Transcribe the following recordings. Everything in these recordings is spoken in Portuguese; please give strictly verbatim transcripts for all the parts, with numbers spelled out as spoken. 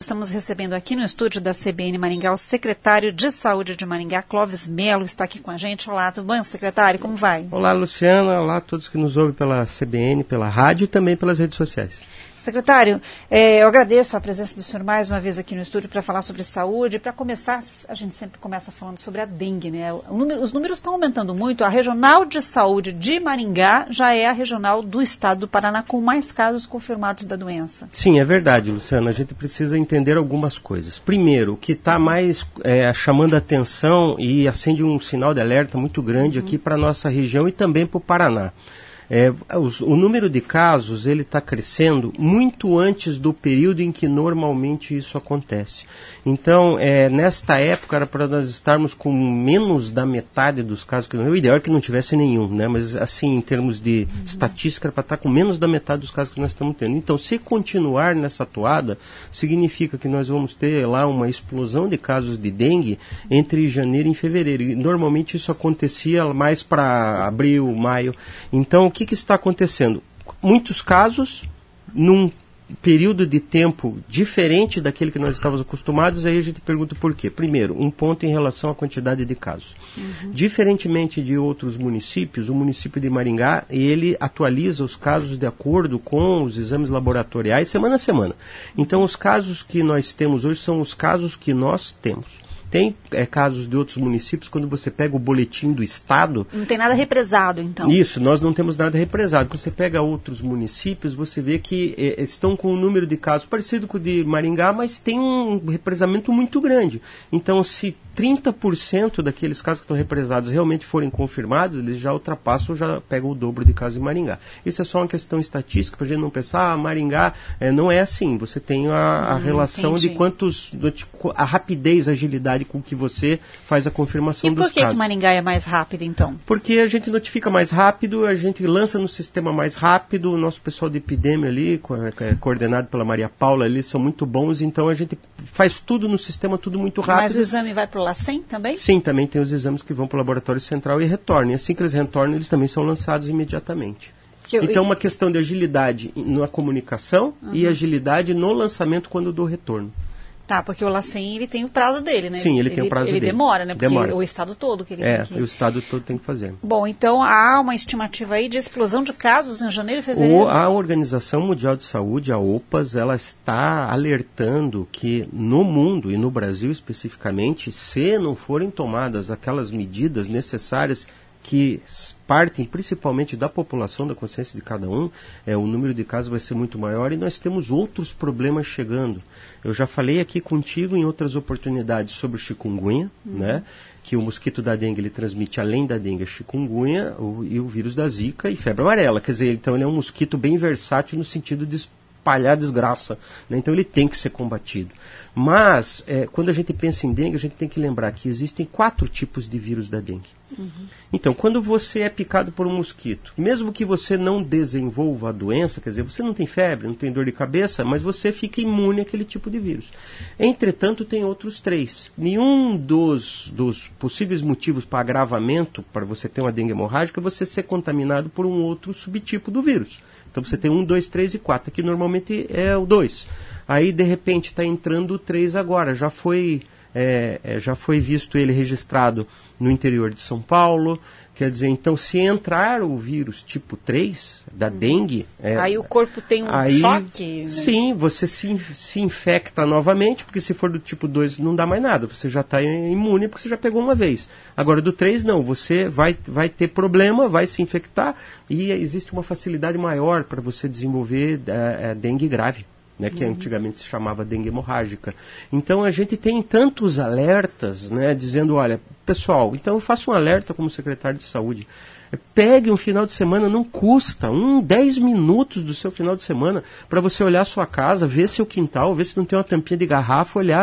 Estamos recebendo aqui no estúdio da C B N Maringá o secretário de Saúde de Maringá, Clóvis Melo, está aqui com a gente. Olá, tudo bom, secretário? Como vai? Olá, Luciana. Olá a todos que nos ouvem pela C B N, pela rádio e também pelas redes sociais. Secretário, eh, eu agradeço a presença do senhor mais uma vez aqui no estúdio para falar sobre saúde. Para começar, a gente sempre começa falando sobre a dengue, né? O número, os números estão aumentando muito. A Regional de Saúde de Maringá já é a regional do estado do Paraná com mais casos confirmados da doença. Sim, é verdade, Luciana. A gente precisa entender algumas coisas. Primeiro, o que está mais é, chamando a atenção e acende um sinal de alerta muito grande uhum. aqui para a nossa região e também para o Paraná. É, os, o número de casos ele está crescendo muito antes do período em que normalmente isso acontece. Então, é, nesta época era para nós estarmos com menos da metade dos casos. Que, o ideal é que não tivesse nenhum, né? Mas assim, em termos de uhum. estatística, era para estar com menos da metade dos casos que nós estamos tendo. Então, se continuar nessa toada, significa que nós vamos ter lá uma explosão de casos de dengue entre janeiro e fevereiro. E normalmente isso acontecia mais para abril, maio. Então, o que, que está acontecendo? Muitos casos, num período de tempo diferente daquele que nós estávamos acostumados, aí a gente pergunta por quê. Primeiro, um ponto em relação à quantidade de casos. Uhum. Diferentemente de outros municípios, o município de Maringá, ele atualiza os casos de acordo com os exames laboratoriais semana a semana. Então, os casos que nós temos hoje são os casos que nós temos. Tem é, casos de outros municípios, quando você pega o boletim do estado... Não tem nada represado, então. Isso, nós não temos nada represado. Quando você pega outros municípios, você vê que é, estão com um número de casos parecido com o de Maringá, mas tem um represamento muito grande. Então, se trinta por cento daqueles casos que estão represados realmente forem confirmados, eles já ultrapassam, já pegam o dobro de casos em Maringá. Isso é só uma questão estatística, para a gente não pensar, ah, Maringá é, não é assim. Você tem a, a hum, relação entendi. de quantos, do, a rapidez, a agilidade com que você faz a confirmação dos casos. E por que que Maringá é mais rápido, então? Porque a gente notifica mais rápido, a gente lança no sistema mais rápido, o nosso pessoal de epidemia ali, é, coordenado pela Maria Paula, ali são muito bons, então a gente faz tudo no sistema, tudo muito rápido. Mas o exame vai para o LACEN também? Sim, também tem os exames que vão para o laboratório central e retornam. E assim que eles retornam, eles também são lançados imediatamente. Que eu, então, é uma questão de agilidade na comunicação uhum. e agilidade no lançamento quando do retorno. Tá, porque o LACEN ele tem o prazo dele, né? Sim, ele, ele tem o prazo ele dele. Ele demora, né? Porque demora. o estado todo que ele é, tem que... É, o estado todo tem que fazer. Bom, então há uma estimativa aí de explosão de casos em janeiro e fevereiro? O, a Organização Mundial de Saúde, a O P A S, ela está alertando que no mundo e no Brasil especificamente, se não forem tomadas aquelas medidas necessárias que partem principalmente da população, da consciência de cada um, é, o número de casos vai ser muito maior e nós temos outros problemas chegando. Eu já falei aqui contigo em outras oportunidades sobre o chikungunya, uhum. né, que o mosquito da dengue ele transmite além da dengue a chikungunya o, e o vírus da zika e febre amarela. Quer dizer, então ele é um mosquito bem versátil no sentido de espalhar desgraça, né? Então ele tem que ser combatido. Mas, é, quando a gente pensa em dengue, a gente tem que lembrar que existem quatro tipos de vírus da dengue. Uhum. Então, quando você é picado por um mosquito, mesmo que você não desenvolva a doença, quer dizer, você não tem febre, não tem dor de cabeça, mas você fica imune àquele tipo de vírus. Entretanto, tem outros três. Nenhum dos, dos possíveis motivos para agravamento, para você ter uma dengue hemorrágica, é você ser contaminado por um outro subtipo do vírus. Então você tem um, dois, três e quatro. Aqui normalmente é o dois. Aí de repente está entrando o três agora. Já foi, é, já foi visto ele registrado no interior de São Paulo. Quer dizer, então se entrar o vírus tipo três da dengue... É, aí o corpo tem um aí, choque? Né? Sim, você se, se infecta novamente, porque se for do tipo dois não dá mais nada. Você já está imune porque você já pegou uma vez. Agora do três não, você vai, vai ter problema, vai se infectar e existe uma facilidade maior para você desenvolver é, é, dengue grave. Né, que uhum. antigamente se chamava dengue hemorrágica. Então a gente tem tantos alertas, né, dizendo, olha, pessoal, então eu faço um alerta como secretário de saúde. Pegue um final de semana, não custa, um, dez minutos do seu final de semana para você olhar a sua casa, ver seu quintal, ver se não tem uma tampinha de garrafa, olhar se a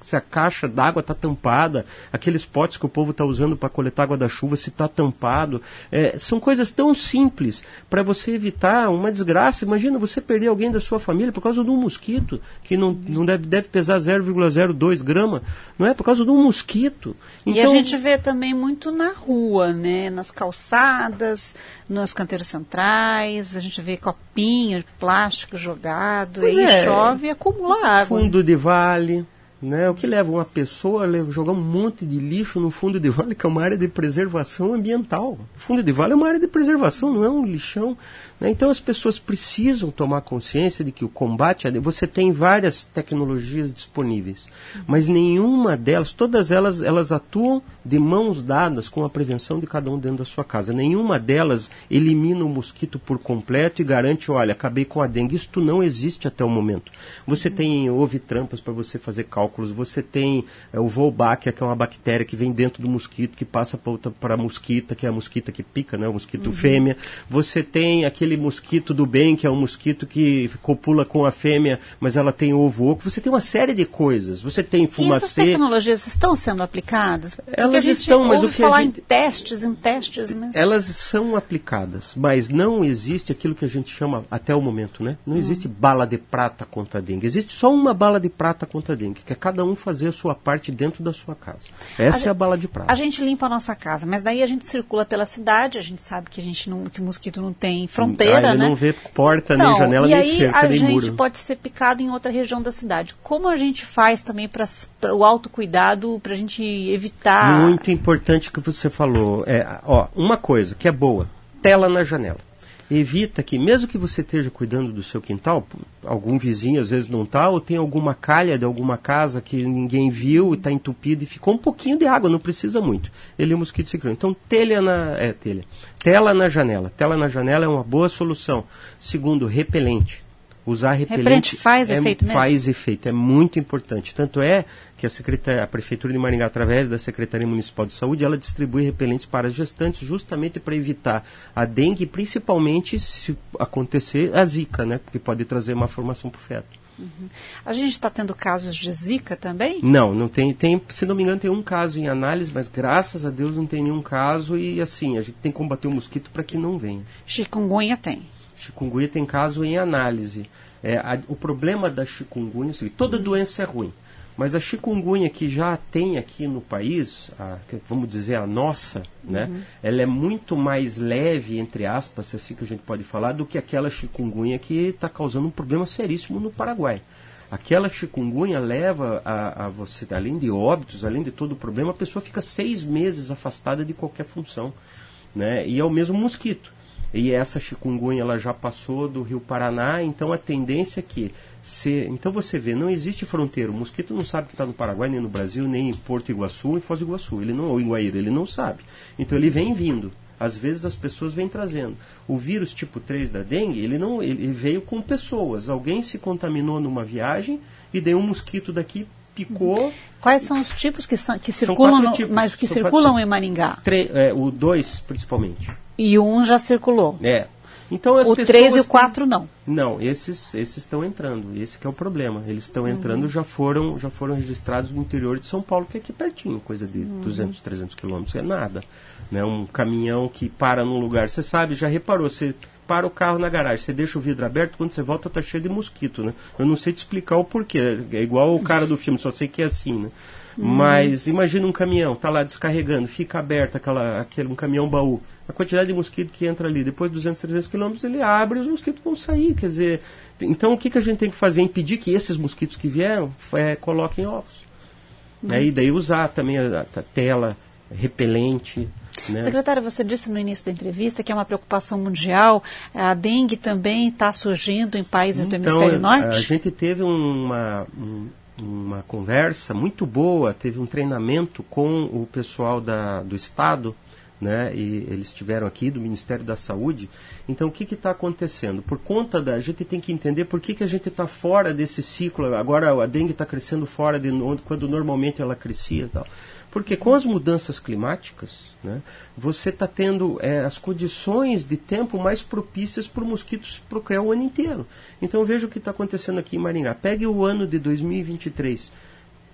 se a caixa d'água está tampada, aqueles potes que o povo está usando para coletar água da chuva, se está tampado. É, são coisas tão simples para você evitar uma desgraça. Imagina você perder alguém da sua família por causa de um mosquito, que não, não deve, deve pesar zero vírgula zero dois grama, não é? Por causa de um mosquito. Então, e a gente vê também muito na rua, né? Nas calçadas, nos canteiros centrais, a gente vê copinho de plástico jogado, pois e é, chove e acumula água. Fundo de vale, né? O que leva uma pessoa a jogar um monte de lixo no fundo de vale, que é uma área de preservação ambiental. O fundo de vale é uma área de preservação, não é um lixão. Né? Então as pessoas precisam tomar consciência de que o combate, você tem várias tecnologias disponíveis, mas nenhuma delas, todas elas, elas atuam de mãos dadas com a prevenção de cada um dentro da sua casa. Nenhuma delas elimina o mosquito por completo e garante, olha, acabei com a dengue. Isso não existe até o momento. Você uhum. tem ovi-trampas para você fazer cálculos, você tem é, o Wolbachia, que é uma bactéria que vem dentro do mosquito, que passa para a mosquita, que é a mosquita que pica, né, o mosquito uhum. fêmea. Você tem aquele mosquito do bem, que é um mosquito que copula com a fêmea, mas ela tem ovo oco. Você tem uma série de coisas. Você tem fumacê. E essas tecnologias estão sendo aplicadas? Elas Elas estão, mas o que falar a gente... em testes, em testes, mas... Elas são aplicadas, mas não existe aquilo que a gente chama, até o momento, né? Não existe hum. bala de prata contra a dengue. Existe só uma bala de prata contra a dengue, que é cada um fazer a sua parte dentro da sua casa. Essa a é gente, a bala de prata. A gente limpa a nossa casa, mas daí a gente circula pela cidade, a gente sabe que a gente não, que o mosquito não tem fronteira, ah, ele né? não vê porta, então, nem janela, nem cerca, nem muro. E aí a gente pode ser picado em outra região da cidade. Como a gente faz também para o autocuidado, para a gente evitar... Muito importante que você falou. É, ó, uma coisa que é boa, tela na janela. Evita que, mesmo que você esteja cuidando do seu quintal, algum vizinho às vezes não está, ou tem alguma calha de alguma casa que ninguém viu e está entupida e ficou um pouquinho de água, não precisa muito. Ele é um mosquito se criou. Então, telha na, é, telha. Tela na janela. Tela na janela é uma boa solução. Segundo, repelente. Usar repelente, repelente faz é, efeito mesmo? Faz efeito, é muito importante. Tanto é que a, Secretaria, a Prefeitura de Maringá, através da Secretaria Municipal de Saúde, ela distribui repelentes para as gestantes justamente para evitar a dengue, principalmente se acontecer a zika, né? Porque pode trazer uma formação para o feto. Uhum. A gente está tendo casos de zika também? Não, não tem, tem, se não me engano tem um caso em análise, mas graças a Deus não tem nenhum caso e assim, a gente tem que combater o mosquito para que não venha. Chikungunya tem? Chikungunya tem caso em análise. É, a, o problema da chikungunya, assim, toda doença é ruim, mas a chikungunya que já tem aqui no país, a, vamos dizer a nossa, né, uhum. ela é muito mais leve, entre aspas, assim que a gente pode falar, do que aquela chikungunya que está causando um problema seríssimo no Paraguai. Aquela chikungunya leva a, a você, além de óbitos, além de todo o problema, a pessoa fica seis meses afastada de qualquer função, né, e é o mesmo mosquito. E essa chikungunya ela já passou do Rio Paraná, então a tendência é que... Se, então você vê, não existe fronteira. O mosquito não sabe que está no Paraguai, nem no Brasil, nem em Porto Iguaçu, em Foz do Iguaçu. Ele não, ou em Guaíra, ele não sabe. Então ele vem vindo. Às vezes as pessoas vêm trazendo. O vírus tipo três da dengue, ele, não, ele veio com pessoas. Alguém se contaminou numa viagem e daí um mosquito daqui picou. Quais são os tipos que, são, que circulam, no, tipos, mas que circulam em Maringá? Tre, é, o dois, principalmente. E o um já circulou. É. Então, as o três e o quatro não. Não, esses esses estão entrando. Esse que é o problema. Eles estão entrando, uhum. já foram já foram registrados no interior de São Paulo, que é aqui pertinho, coisa de uhum. duzentos, trezentos quilômetros. É nada. Né? Um caminhão que para num lugar. Você sabe, já reparou, você para o carro na garagem, você deixa o vidro aberto, quando você volta está cheio de mosquito. Né? Eu não sei te explicar o porquê. É igual o cara do filme, só sei que é assim. Né? Uhum. Mas imagina um caminhão, está lá descarregando, fica aberto aquela, aquele, um caminhão baú. A quantidade de mosquito que entra ali, depois de duzentos, trezentos quilômetros, ele abre e os mosquitos vão sair. Quer dizer, então o que, que a gente tem que fazer? Impedir que esses mosquitos que vieram é, coloquem ovos. Uhum. Aí daí usar também a, a tela repelente. Né? Secretária, você disse no início da entrevista que é uma preocupação mundial. A dengue também está surgindo em países então, do hemisfério norte? A gente teve uma... Um, uma conversa muito boa, teve um treinamento com o pessoal da, do Estado, né, e eles estiveram aqui do Ministério da Saúde. Então o que está acontecendo? Por conta da... A gente tem que entender por que, que a gente está fora desse ciclo. Agora a dengue está crescendo fora de quando normalmente ela crescia e tal. Porque com as mudanças climáticas, né, você está tendo é, as condições de tempo mais propícias para o mosquito se procriar o ano inteiro. Então veja o que está acontecendo aqui em Maringá. Pegue o ano de dois mil e vinte e três.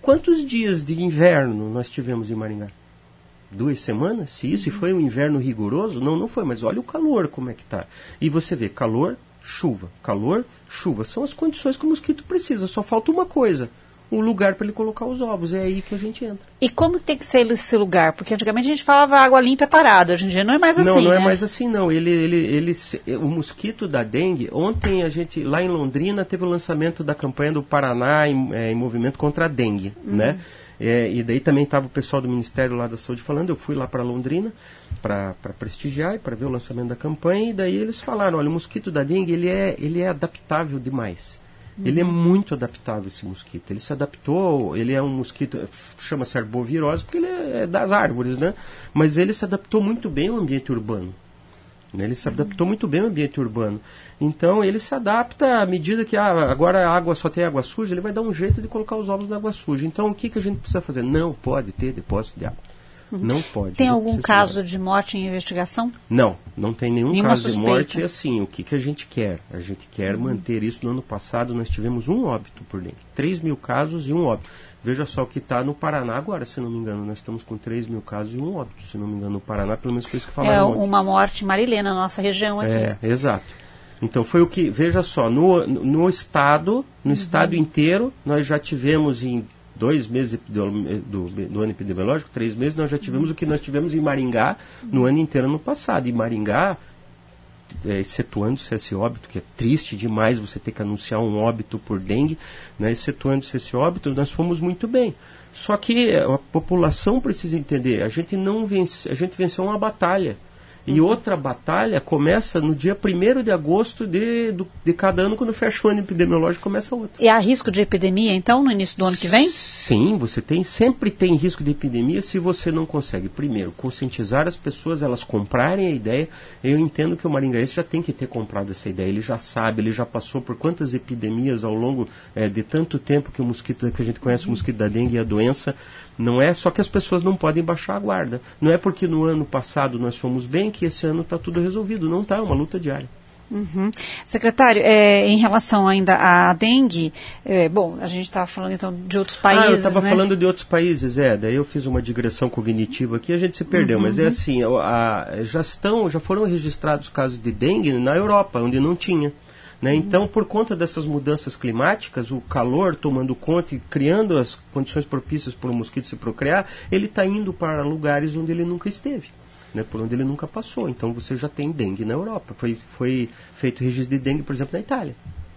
quantos dias de inverno nós tivemos em Maringá? Duas semanas? Se isso, uhum. e foi um inverno rigoroso? Não, não foi, mas olha o calor, como é que está. E você vê, calor, chuva, calor, chuva. São as condições que o mosquito precisa, só falta uma coisa. Um lugar para ele colocar os ovos, é aí que a gente entra. E como tem que ser esse lugar? Porque antigamente a gente falava água limpa é tarada, hoje em dia não é mais assim, Não, não né? é mais assim não, ele, ele, ele, o mosquito da dengue, ontem a gente, lá em Londrina, teve o lançamento da campanha do Paraná em, é, em movimento contra a dengue, uhum. né? É, e daí também estava o pessoal do Ministério lá da Saúde falando, eu fui lá para Londrina para prestigiar e para ver o lançamento da campanha, e daí eles falaram, olha, o mosquito da dengue, ele é, ele é adaptável demais. Ele é muito adaptável, esse mosquito. Ele se adaptou, ele é um mosquito, chama-se arbovirose, porque ele é das árvores, né? Mas ele se adaptou muito bem ao ambiente urbano. Né? Ele se adaptou muito bem ao ambiente urbano. Então, ele se adapta à medida que ah, agora a água só tem água suja, ele vai dar um jeito de colocar os ovos na água suja. Então, o que, que a gente precisa fazer? Não pode ter depósito de água. Uhum. Não pode. Tem algum caso de morte em investigação? Não, não tem nenhum Nenhuma caso suspeita. de morte. Assim, o que, que a gente quer? A gente quer uhum. manter isso. No ano passado nós tivemos um óbito por dengue. três mil casos e um óbito. Veja só o que está no Paraná agora, se não me engano. Nós estamos com três mil casos e um óbito, se não me engano, no Paraná. Pelo menos foi isso que falaram. É uma morte em Marilena, na nossa região aqui. É, exato. Então foi o que, veja só, no, no estado, no uhum. estado inteiro, nós já tivemos em dois meses do, do, do ano epidemiológico, três meses, nós já tivemos o que nós tivemos em Maringá no ano inteiro ano passado. E Maringá, é, excetuando-se esse óbito, que é triste demais você ter que anunciar um óbito por dengue, né, excetuando-se esse óbito, nós fomos muito bem. Só que a população precisa entender, a gente, não vence, a gente venceu uma batalha. E outra batalha começa no dia primeiro de agosto de, do, de cada ano, quando fecha o ano epidemiológico, começa outra. E há risco de epidemia, então, no início do ano que vem? Sim, você tem, sempre tem risco de epidemia se você não consegue, primeiro, conscientizar as pessoas, elas comprarem a ideia. Eu entendo que o maringaense já tem que ter comprado essa ideia, ele já sabe, ele já passou por quantas epidemias ao longo é, de tanto tempo que o mosquito, que a gente conhece o mosquito da dengue e a doença. Não é só que as pessoas não podem baixar a guarda. Não é porque no ano passado nós fomos bem que esse ano está tudo resolvido. Não está, é uma luta diária. Uhum. Secretário, é, em relação ainda à dengue, é, bom, a gente estava falando então de outros países, Ah, eu estava né? falando de outros países, é, daí eu fiz uma digressão cognitiva aqui, a gente se perdeu, uhum. mas é assim, a, a, já estão, já foram registrados casos de dengue na Europa, onde não tinha. Né? Então, por conta dessas mudanças climáticas, o calor tomando conta e criando as condições propícias para o mosquito se procriar, ele está indo para lugares onde ele nunca esteve, né? Por onde ele nunca passou. Então, você já tem dengue na Europa. Foi, foi feito registro de dengue, por exemplo, na Itália.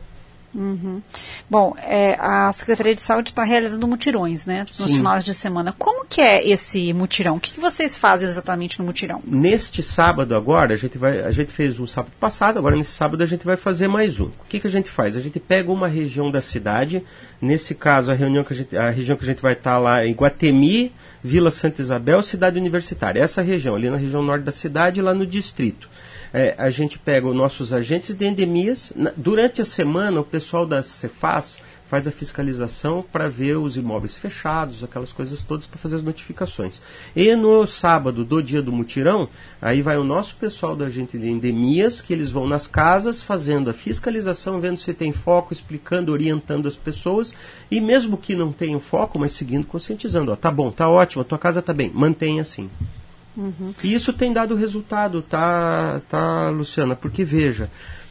Uhum. Bom, é, a Secretaria de Saúde está realizando mutirões, né, nos Sim. finais de semana. Como que é esse mutirão? O que, que vocês fazem exatamente no mutirão? Neste sábado agora, a gente, vai, a gente fez um sábado passado, agora nesse sábado a gente vai fazer mais um. O que, que a gente faz? A gente pega uma região da cidade, nesse caso a, reunião que a, gente, a região que a gente vai estar lá é Iguatemi, Vila Santa Isabel, Cidade Universitária. Essa região, ali na região norte da cidade, lá no distrito. É, a gente pega os nossos agentes de endemias. Na, durante a semana, o pessoal da Cefaz faz a fiscalização para ver os imóveis fechados, aquelas coisas todas, para fazer as notificações. E no sábado do dia do mutirão, aí vai o nosso pessoal da agente de endemias, que eles vão nas casas fazendo a fiscalização, vendo se tem foco, explicando, orientando as pessoas, e mesmo que não tenham foco, mas seguindo, conscientizando. Ó, tá bom, tá ótimo, a tua casa tá bem, mantenha assim. Uhum. E isso tem dado resultado, tá, tá, Luciana? Porque, veja,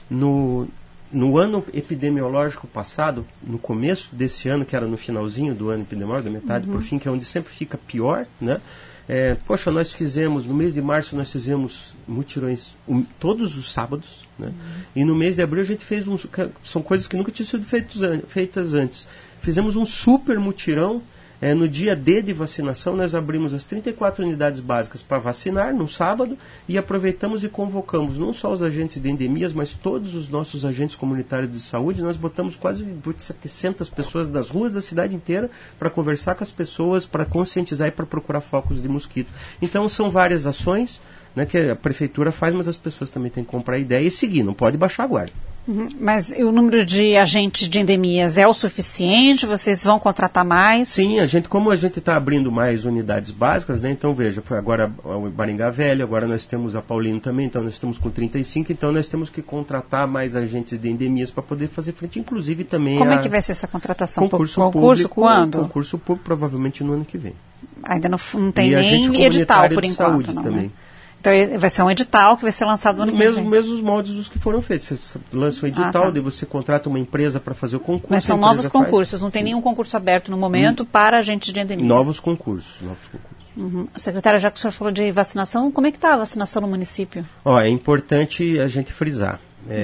no, no ano epidemiológico passado, no começo desse ano, que era no finalzinho do ano epidemiológico, da metade uhum. por fim, que é onde sempre fica pior, né? É, poxa, nós fizemos, no mês de março nós fizemos mutirões um, todos os sábados, né? Uhum. E no mês de abril a gente fez uns, são coisas que nunca tinham sido feitos, feitas antes. Fizemos um super mutirão. É, no dia D de vacinação, nós abrimos as trinta e quatro unidades básicas para vacinar no sábado e aproveitamos e convocamos não só os agentes de endemias, mas todos os nossos agentes comunitários de saúde. Nós botamos quase setecentas pessoas das ruas da cidade inteira para conversar com as pessoas, para conscientizar e para procurar focos de mosquito. Então, são várias ações, né, que a prefeitura faz, mas as pessoas também têm que comprar ideia e seguir, não pode baixar a guarda. Uhum. Mas o número de agentes de endemias é o suficiente? Vocês vão contratar mais? Sim, a gente, como a gente está abrindo mais unidades básicas, né? Então veja, foi agora o Maringá Velho, agora nós temos a Paulino também, então nós estamos com trinta e cinco, então nós temos que contratar mais agentes de endemias para poder fazer frente, inclusive também Como a... é que vai ser essa contratação? Concurso, concurso público, quando? Concurso público provavelmente no ano que vem. Ainda não, não tem e nem edital por de enquanto. Saúde não, também. Né? Então vai ser um edital que vai ser lançado no ano mesmo, que vem. Mesmo os moldes dos que foram feitos. Você lança um edital, ah, tá. daí você contrata uma empresa para fazer o concurso. Mas são novos concursos, faz... não tem nenhum concurso aberto no momento hum. para agentes de endemia. Novos concursos, novos concursos. Uhum. Secretária, já que o senhor falou de vacinação, como é que está a vacinação no município? Ó, é importante a gente frisar.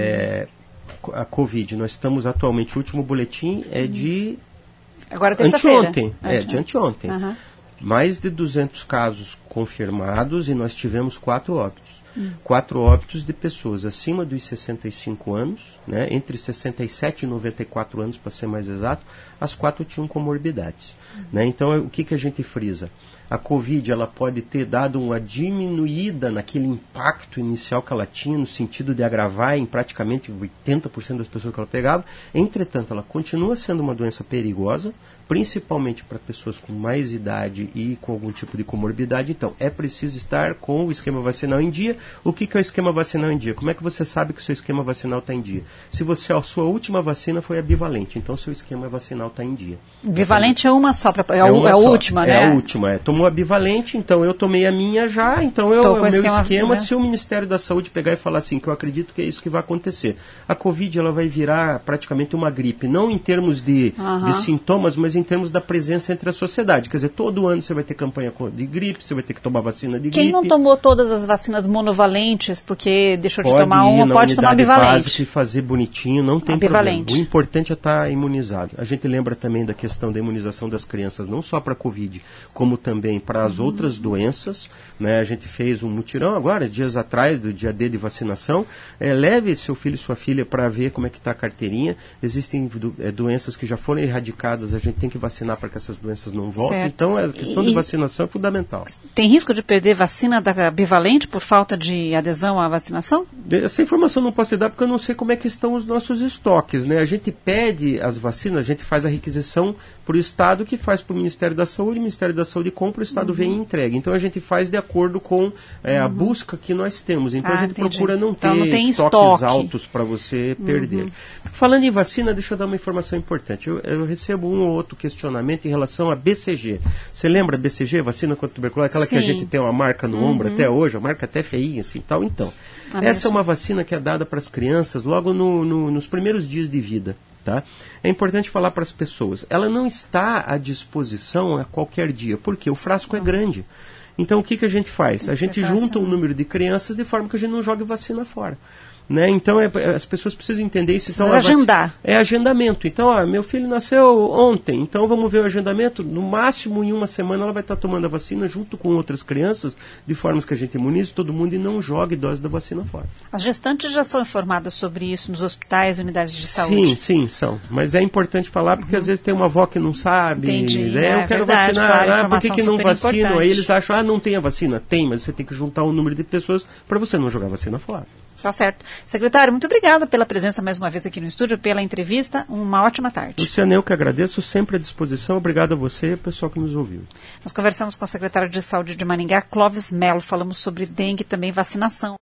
É, uhum. A Covid, nós estamos atualmente, o último boletim é de... Agora é terça-feira. Anteontem, é, de anteontem. Uhum. Mais de duzentos casos confirmados e nós tivemos quatro óbitos. Hum. Quatro óbitos de pessoas acima dos sessenta e cinco anos, né, entre sessenta e sete e noventa e quatro anos, para ser mais exato, as quatro tinham comorbidades. Hum. Né, então, o que, que a gente frisa? A Covid ela pode ter dado uma diminuída naquele impacto inicial que ela tinha, no sentido de agravar em praticamente oitenta por cento das pessoas que ela pegava. Entretanto, ela continua sendo uma doença perigosa, principalmente para pessoas com mais idade e com algum tipo de comorbidade. Então, é preciso estar com o esquema vacinal em dia. O que, que é o esquema vacinal em dia? Como é que você sabe que o seu esquema vacinal está em dia? Se você, a sua última vacina foi a bivalente, então o seu esquema vacinal está em dia. Bivalente é uma só, pra, é, é, uma é a só, última, é né? É a última, é. Tomou a bivalente, então eu tomei a minha já, então eu, o meu esquema, esquema se o Ministério da Saúde pegar e falar assim, que eu acredito que é isso que vai acontecer. A Covid ela vai virar praticamente uma gripe, não em termos de, uhum. de sintomas, mas em termos da presença entre a sociedade. Quer dizer, todo ano você vai ter campanha de gripe, você vai ter que tomar vacina de Quem gripe. Quem não tomou todas as vacinas monovalentes porque deixou de pode tomar uma, pode tomar bivalente. E fazer bonitinho, não tem bivalente. problema. O importante é estar imunizado. A gente lembra também da questão da imunização das crianças, não só para a Covid, como também para as uhum. outras doenças. Né? A gente fez um mutirão agora, dias atrás, do dia D de vacinação. É, leve seu filho e sua filha para ver como é que está a carteirinha. Existem do, é, doenças que já foram erradicadas, a gente tem que vacinar para que essas doenças não voltem. Certo. Então, a questão e, de vacinação é fundamental. Tem risco de perder vacina da bivalente por falta de adesão à vacinação? Essa informação não posso dar porque eu não sei como é que estão os nossos estoques. Né? A gente pede as vacinas, a gente faz a requisição para o Estado, que faz para o Ministério da Saúde, o Ministério da Saúde compra, o Estado uhum. vem e entrega. Então, a gente faz de acordo com é, uhum. a busca que nós temos. Então, ah, a gente entendi. procura não ter então, não estoques estoque. altos para você perder. Uhum. Falando em vacina, deixa eu dar uma informação importante. Eu, eu recebo um ou outro questionamento em relação a B C G. Você lembra B C G, vacina contra tuberculose? Aquela Sim. que a gente tem uma marca no uhum. ombro até hoje, a marca até feinha assim tal. Então, ah, essa mesmo. é uma vacina que é dada para as crianças logo no, no, nos primeiros dias de vida. Tá? É importante falar para as pessoas. Ela não está à disposição a qualquer dia, porque o frasco Sim. é grande. Então, o que, que a gente faz? A gente junta um número de crianças de forma que a gente não jogue vacina fora. Né? Então, é, as pessoas precisam entender isso. Então, agendar. É agendamento. Então, ó, meu filho nasceu ontem, então vamos ver o agendamento. No máximo, em uma semana, ela vai estar tomando a vacina junto com outras crianças, de formas que a gente imunize todo mundo e não jogue dose da vacina fora. As gestantes já são informadas sobre isso nos hospitais e unidades de saúde? Sim, sim, são. Mas é importante falar porque uhum. às vezes tem uma avó que não sabe. Entendi. Né? É, eu quero verdade, vacinar. claro, Ah, por que, que não vacinam? Importante. Aí eles acham, ah, não tem a vacina. Tem, mas você tem que juntar um número de pessoas para você não jogar a vacina fora. Tá certo. Secretário, muito obrigada pela presença mais uma vez aqui no estúdio, pela entrevista. Uma ótima tarde. Luciana, eu que agradeço, sempre à disposição. Obrigado a você e ao pessoal que nos ouviu. Nós conversamos com a secretária de Saúde de Maringá, Clóvis Melo. Falamos sobre dengue e também vacinação.